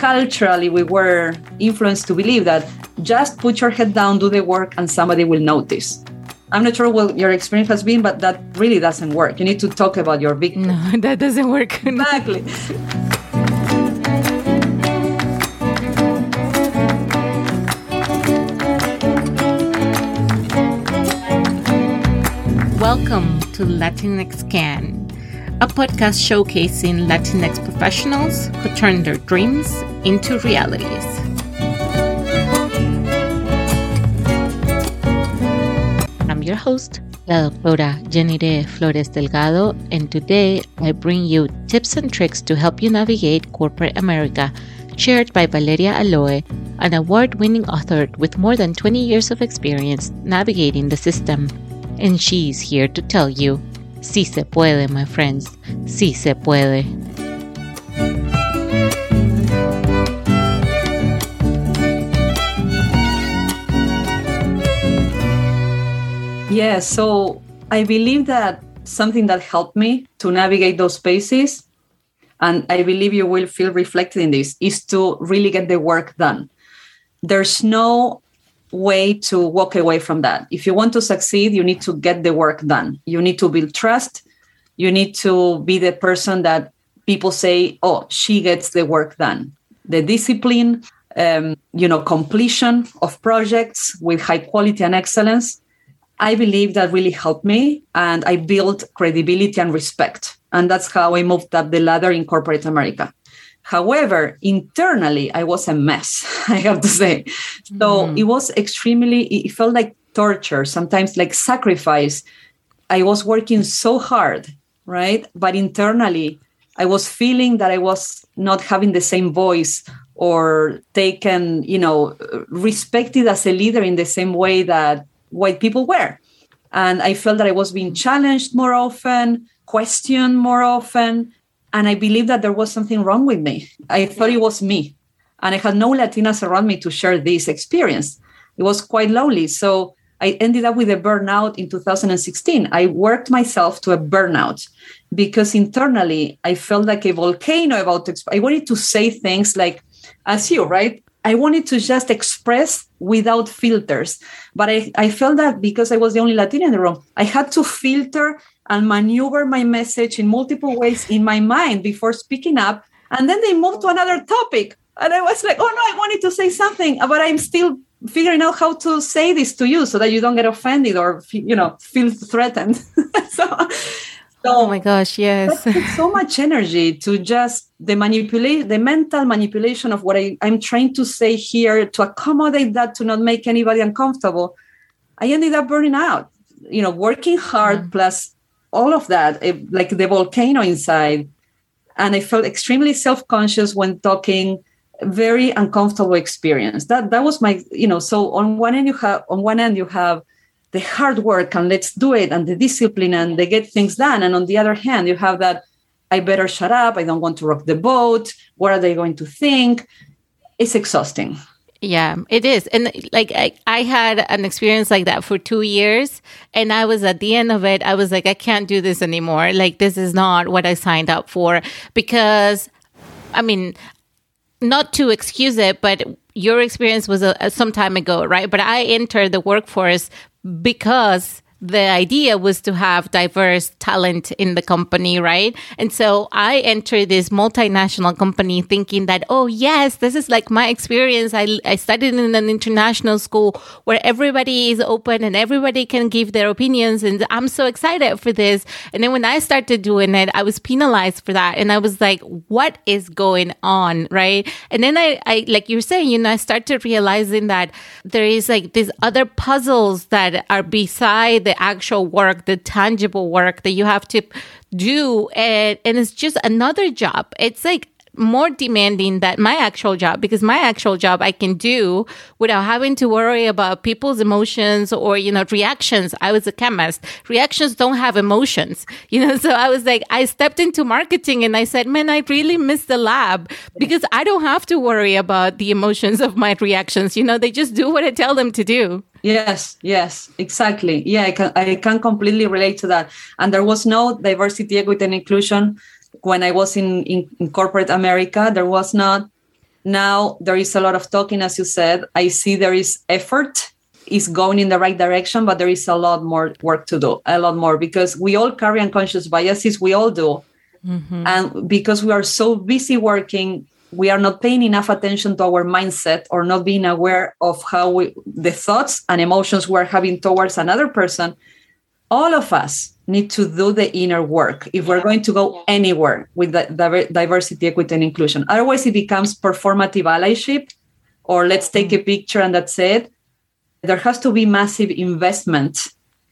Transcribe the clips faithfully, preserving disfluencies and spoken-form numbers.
culturally we were influenced to believe that just put your head down, do the work, and somebody will notice. I'm not sure what your experience has been, but that really doesn't work. You need to talk about your victim. No, that doesn't work. Exactly. Welcome to Latinx Can, a podcast showcasing Latinx professionals who turn their dreams into realities. I'm your host, La Doctora Jenire Flores Delgado, and today I bring you tips and tricks to help you navigate corporate America, shared by Valeria Aloe, an award-winning author with more than twenty years of experience navigating the system. And she's here to tell you, sí se puede, my friends, sí se puede. Yeah, so I believe that something that helped me to navigate those spaces, and I believe you will feel reflected in this, is to really get the work done. There's no way to walk away from that. If you want to succeed, you need to get the work done. You need to build trust. You need to be the person that people say, oh, she gets the work done. The discipline, um, you know, completion of projects with high quality and excellence. I believe that really helped me, and I built credibility and respect. And that's how I moved up the ladder in corporate America. However, internally, I was a mess, I have to say. So mm. it was extremely, it felt like torture, sometimes like sacrifice. I was working so hard, right? But internally, I was feeling that I was not having the same voice or taken, you know, respected as a leader in the same way that white people were. And I felt that I was being challenged more often, questioned more often. And I believe that there was something wrong with me. I thought it was me. And I had no Latinas around me to share this experience. It was quite lonely. So I ended up with a burnout in two thousand sixteen. I worked myself to a burnout because internally I felt like a volcano about, exp- I wanted to say things like, as you, right? I wanted to just express without filters. But I, I felt that because I was the only Latina in the room, I had to filter and maneuver my message in multiple ways in my mind before speaking up. And then they moved to another topic. And I was like, oh, no, I wanted to say something, but I'm still figuring out how to say this to you so that you don't get offended or, you know, feel threatened. so, so oh, my gosh, yes. That takes so much energy to just the manipulate, the mental manipulation of what I, I'm trying to say here to accommodate that, to not make anybody uncomfortable. I ended up burning out, you know, working hard mm-hmm. plus all of that, it, like the volcano inside. And I felt extremely self-conscious when talking, very uncomfortable experience. That that was my, you know, so on one end you have, on one end you have the hard work and let's do it and the discipline and they get things done. And on the other hand, you have that, I better shut up. I don't want to rock the boat. What are they going to think? It's exhausting. Yeah, it is. And like I, I had an experience like that for two years and I was at the end of it, I was like, I can't do this anymore. Like, this is not what I signed up for because, I mean, not to excuse it, but your experience was a, a, some time ago, right? But I entered the workforce because the idea was to have diverse talent in the company, right? And so I entered this multinational company thinking that, oh, yes, this is like my experience. I, I studied in an international school where everybody is open and everybody can give their opinions. And I'm so excited for this. And then when I started doing it, I was penalized for that. And I was like, what is going on, right? And then I, I like you're saying, you know, I started realizing that there is like these other puzzles that are beside the actual work, the tangible work that you have to do. And, and it's just another job. It's like more demanding than my actual job because my actual job I can do without having to worry about people's emotions or, you know, reactions. I was a chemist. Reactions don't have emotions, you know, so I was like, I stepped into marketing and I said, man, I really miss the lab because I don't have to worry about the emotions of my reactions. You know, they just do what I tell them to do. Yes, yes, exactly. Yeah, I can, I can completely relate to that. And there was no diversity, equity, and inclusion when I was in, in, in corporate America. There was not Now there is a lot of talking, as you said. I see there is effort, is going in the right direction, but there is a lot more work to do, a lot more, because we all carry unconscious biases. We all do. Mm-hmm. And because we are so busy working, we are not paying enough attention to our mindset or not being aware of how we, the thoughts and emotions we're having towards another person. All of us need to do the inner work if we're going to go anywhere with the diversity, equity, and inclusion. Otherwise, it becomes performative allyship, or let's take a picture and that's it. There has to be massive investment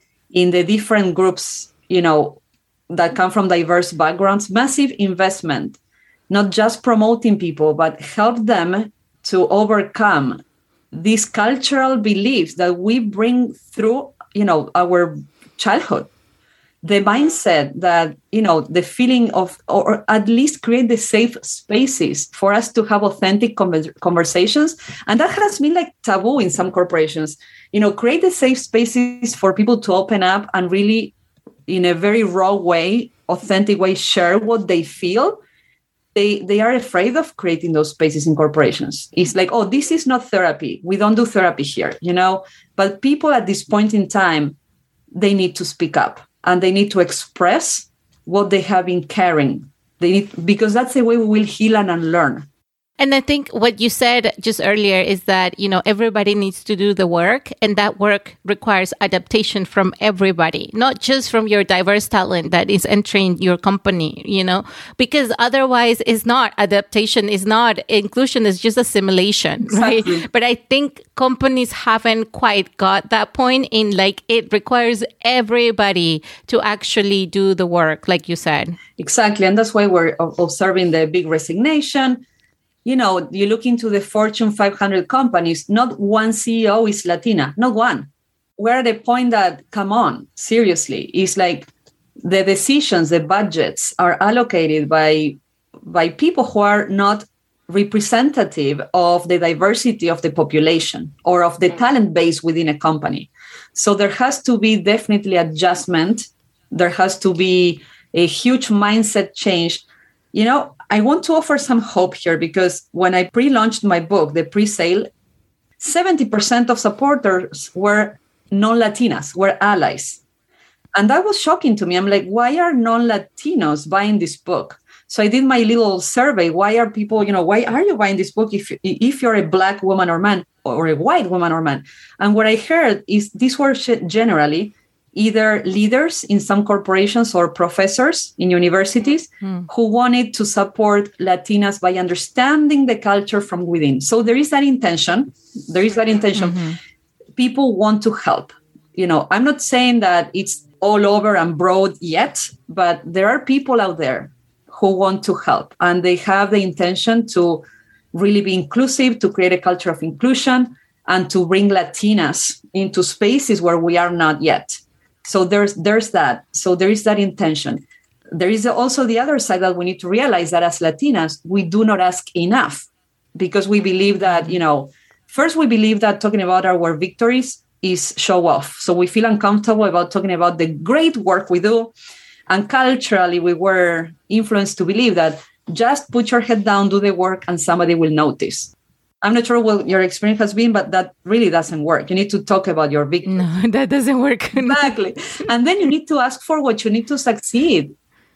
in the different groups, you know, that come from diverse backgrounds, massive investment, not just promoting people, but help them to overcome these cultural beliefs that we bring through, you know, our childhood. The mindset that, you know, the feeling of, or at least create the safe spaces for us to have authentic conversations. And that has been like taboo in some corporations, you know, create the safe spaces for people to open up and really, in a very raw way, authentic way, share what they feel. They, they are afraid of creating those spaces in corporations. It's like, oh, this is not therapy. We don't do therapy here, you know, but people at this point in time, they need to speak up. And they need to express what they have been carrying. They need, because that's the way we will heal and unlearn. And I think what you said just earlier is that, you know, everybody needs to do the work, and that work requires adaptation from everybody, not just from your diverse talent that is entering your company, you know, because otherwise it's not adaptation, is not inclusion, is just assimilation, exactly. Right? But I think companies haven't quite got that point in, like, it requires everybody to actually do the work, like you said. Exactly. And that's why we're observing the big resignation. You know, you look into the Fortune five hundred companies, not one C E O is Latina, not one. We're at a point that, come on, seriously, it's like the decisions, the budgets are allocated by, by people who are not representative of the diversity of the population or of the talent base within a company. So there has to be definitely adjustment. There has to be a huge mindset change. You know, I want to offer some hope here, because when I pre-launched my book, the pre-sale, seventy percent of supporters were non-Latinas, were allies. And that was shocking to me. I'm like, why are non-Latinos buying this book? So I did my little survey. Why are people, you know, why are you buying this book if, if you're a Black woman or man, or a white woman or man? And what I heard is these were generally either leaders in some corporations or professors in universities mm. who wanted to support Latinas by understanding the culture from within. So there is that intention. There is that intention. Mm-hmm. People want to help. You know, I'm not saying that it's all over and broad yet, but there are people out there who want to help, and they have the intention to really be inclusive, to create a culture of inclusion, and to bring Latinas into spaces where we are not yet. So there's there's that. So there is that intention. There is also the other side that we need to realize that as Latinas, we do not ask enough, because we believe that, you know, first we believe that talking about our victories is show off. So we feel uncomfortable about talking about the great work we do. And culturally, we were influenced to believe that just put your head down, do the work, and somebody will notice. I'm not sure what your experience has been, but that really doesn't work. You need to talk about your victory. No, that doesn't work. Exactly. And then you need to ask for what you need to succeed.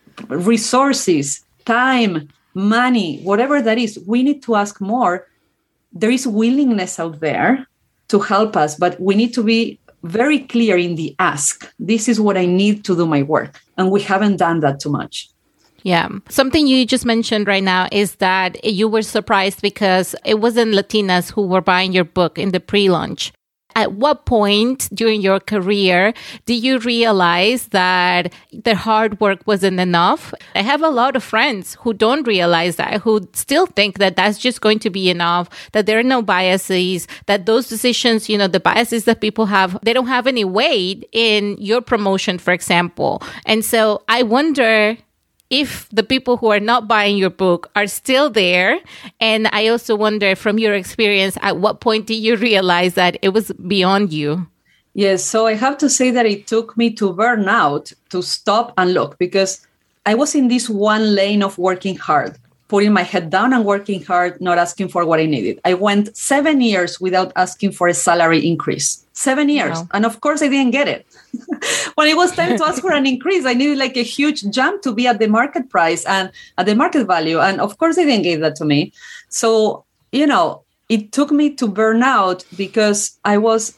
Resources, time, money, whatever that is. We need to ask more. There is willingness out there to help us, but we need to be very clear in the ask. This is what I need to do my work. And we haven't done that too much. Yeah. Something you just mentioned right now is that you were surprised because it wasn't Latinas who were buying your book in the pre-launch. At what point during your career did you realize that their hard work wasn't enough? I have a lot of friends who don't realize that, who still think that that's just going to be enough, that there are no biases, that those decisions, you know, the biases that people have, they don't have any weight in your promotion, for example. And so I wonder if the people who are not buying your book are still there. And I also wonder, from your experience, at what point did you realize that it was beyond you? Yes, so I have to say that it took me to burn out to stop and look, because I was in this one lane of working hard. putting my head down and working hard, not asking for what I needed. I went seven years without asking for a salary increase. Seven years. Wow. And of course, I didn't get it. When it was time to ask for an increase, I needed like a huge jump to be at the market price and at the market value. And of course, they didn't give that to me. So, you know, it took me to burn out because I was,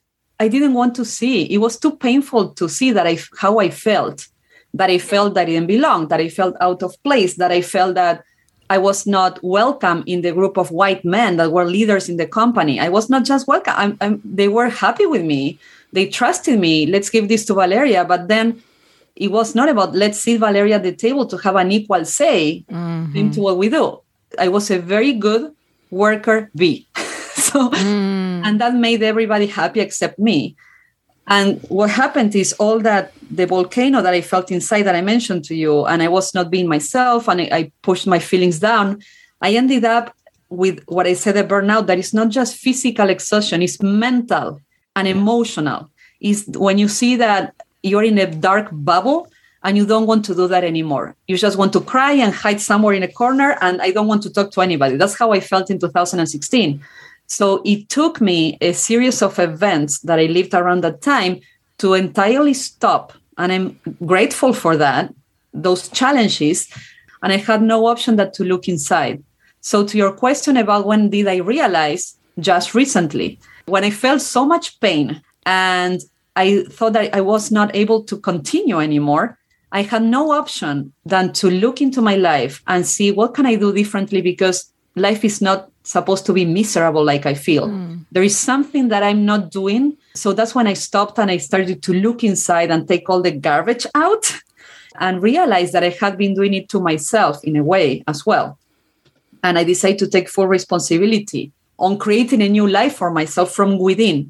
I didn't want to see. It was too painful to see that I, how I felt, that I felt that I didn't belong, that I felt out of place, that I felt that I was not welcome in the group of white men that were leaders in the company. I was not just welcome. I'm, I'm, they were happy with me. They trusted me. Let's give this to Valeria. But then it was not about let's sit Valeria at the table to have an equal say mm-hmm. into what we do. I was a very good worker bee. so, mm. And that made everybody happy except me. And what happened is all that the volcano that I felt inside that I mentioned to you, and I was not being myself, and I, I pushed my feelings down. I ended up with what I said, a burnout that is not just physical exhaustion, it's mental and emotional. Is when you see that you're in a dark bubble and you don't want to do that anymore. You just want to cry and hide somewhere in a corner, and I don't want to talk to anybody. That's how I felt in two thousand sixteen. So it took me a series of events that I lived around that time to entirely stop. And I'm grateful for that, those challenges. And I had no option but to look inside. So to your question about when did I realize, just recently, when I felt so much pain and I thought that I was not able to continue anymore, I had no option than to look into my life and see what can I do differently, because life is not supposed to be miserable like I feel. Mm. There is something that I'm not doing. So that's when I stopped and I started to look inside and take all the garbage out and realize that I had been doing it to myself in a way as well. And I decided to take full responsibility on creating a new life for myself from within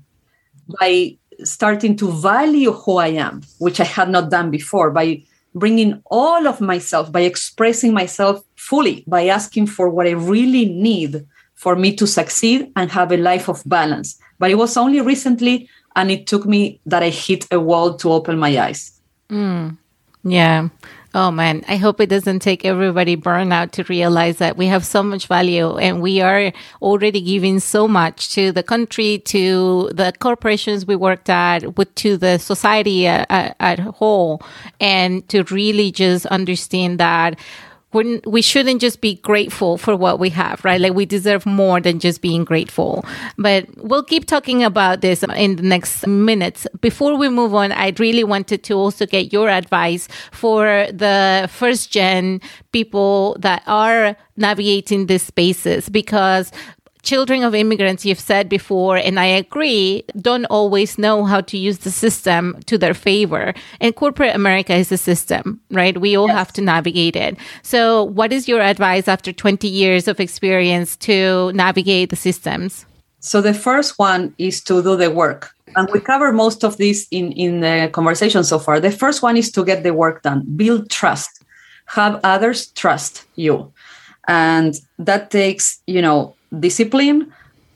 by starting to value who I am, which I had not done before, by bringing all of myself, by expressing myself fully, by asking for what I really need for me to succeed and have a life of balance. But it was only recently, and it took me that I hit a wall to open my eyes. Mm. Yeah. Oh, man, I hope it doesn't take everybody burnout to realize that we have so much value and we are already giving so much to the country, to the corporations we worked at, with, to the society at, at, at whole, and to really just understand that we're, we shouldn't just be grateful for what we have, right? Like, we deserve more than just being grateful. But we'll keep talking about this in the next minutes. Before we move on, I really wanted to also get your advice for the first gen people that are navigating these spaces, because children of immigrants, you've said before, and I agree, don't always know how to use the system to their favor. And corporate America is a system, right? We all yes. have to navigate it. So what is your advice after twenty years of experience to navigate the systems? So the first one is to do the work. And we cover most of this in, in the conversation so far. The first one is to get the work done. Build trust. Have others trust you. And that takes, you know, discipline,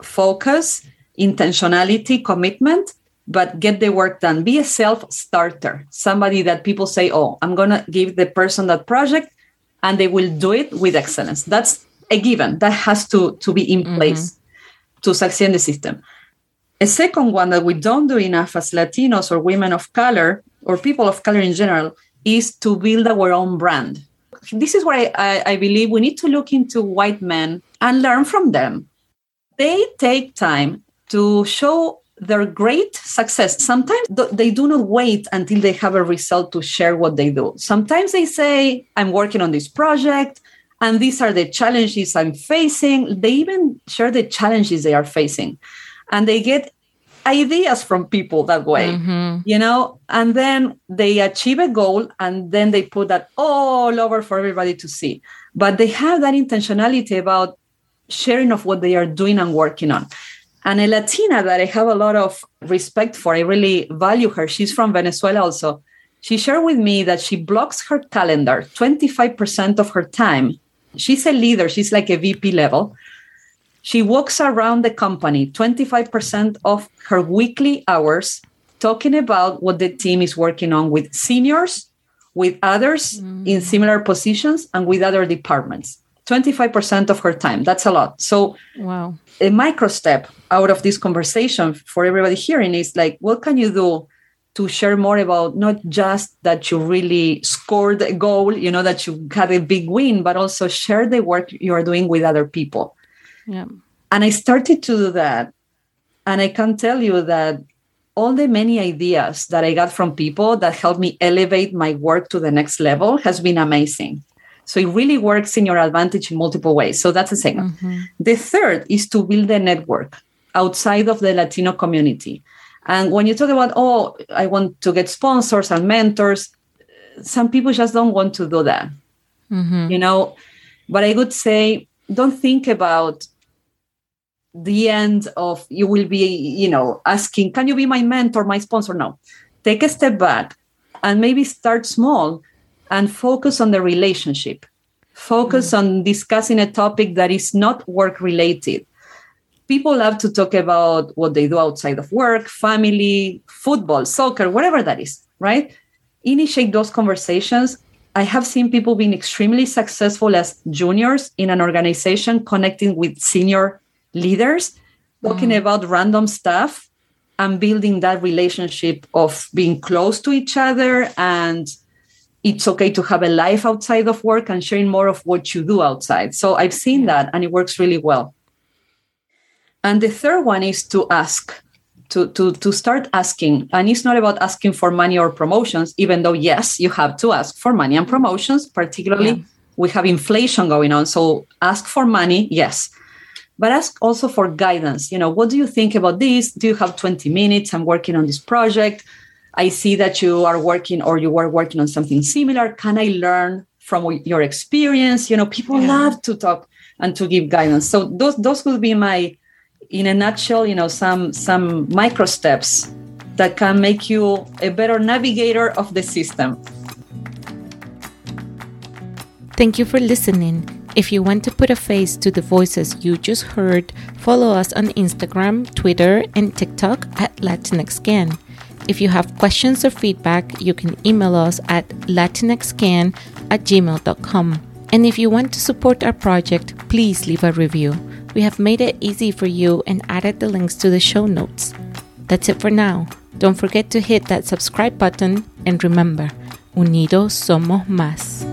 focus, intentionality, commitment, but get the work done. Be a self-starter, somebody that people say, oh, I'm going to give the person that project and they will do it with excellence. That's a given. That has to, to be in place mm-hmm. to succeed in the system. A second one that we don't do enough as Latinos or women of color or people of color in general is to build our own brand. This is where I, I, I believe we need to look into white men and learn from them. They take time to show their great success. Sometimes th- they do not wait until they have a result to share what they do. Sometimes they say, I'm working on this project, and these are the challenges I'm facing. They even share the challenges they are facing. And they get ideas from people that way, mm-hmm. you know, and then they achieve a goal and then they put that all over for everybody to see. But they have that intentionality about sharing of what they are doing and working on. And a Latina that I have a lot of respect for, I really value her. She's from Venezuela also. She shared with me that she blocks her calendar twenty-five percent of her time. She's a leader. She's like a V P level. She walks around the company twenty-five percent of her weekly hours talking about what the team is working on with seniors, with others mm. in similar positions, and with other departments. twenty-five percent of her time. That's a lot. So wow. A micro step out of this conversation for everybody hearing is like, what can you do to share more about not just that you really scored a goal, you know, that you had a big win, but also share the work you are doing with other people. Yeah. And I started to do that. And I can tell you that all the many ideas that I got from people that helped me elevate my work to the next level has been amazing. So it really works in your advantage in multiple ways. So that's the second. Mm-hmm. The third is to build a network outside of the Latino community. And when you talk about, oh, I want to get sponsors and mentors, some people just don't want to do that, mm-hmm. you know. But I would say, don't think about the end of you will be, you know, asking, can you be my mentor, my sponsor? No. Take a step back and maybe start small and focus on the relationship. Focus mm-hmm. on discussing a topic that is not work related. People love to talk about what they do outside of work, family, football, soccer, whatever that is, right? Initiate those conversations. I have seen people being extremely successful as juniors in an organization, connecting with senior leaders, talking mm. about random stuff and building that relationship of being close to each other. And it's okay to have a life outside of work and sharing more of what you do outside. So I've seen that and it works really well. And the third one is to ask, to, to, to start asking. And it's not about asking for money or promotions, even though, yes, you have to ask for money and promotions, particularly yeah. we have inflation going on. So ask for money, yes. But ask also for guidance. You know, what do you think about this? Do you have twenty minutes? I'm working on this project. I see that you are working or you were working on something similar. Can I learn from your experience? You know, people yeah. love to talk and to give guidance. So those, those would be my... in a nutshell, you know, some some micro steps that can make you a better navigator of the system. Thank you for listening. If you want to put a face to the voices you just heard, follow us on Instagram, Twitter, and TikTok at LatinxCan. If you have questions or feedback, you can email us at latinxcan at gmail dot com. And if you want to support our project, please leave a review. We have made it easy for you and added the links to the show notes. That's it for now. Don't forget to hit that subscribe button and remember, unidos somos más.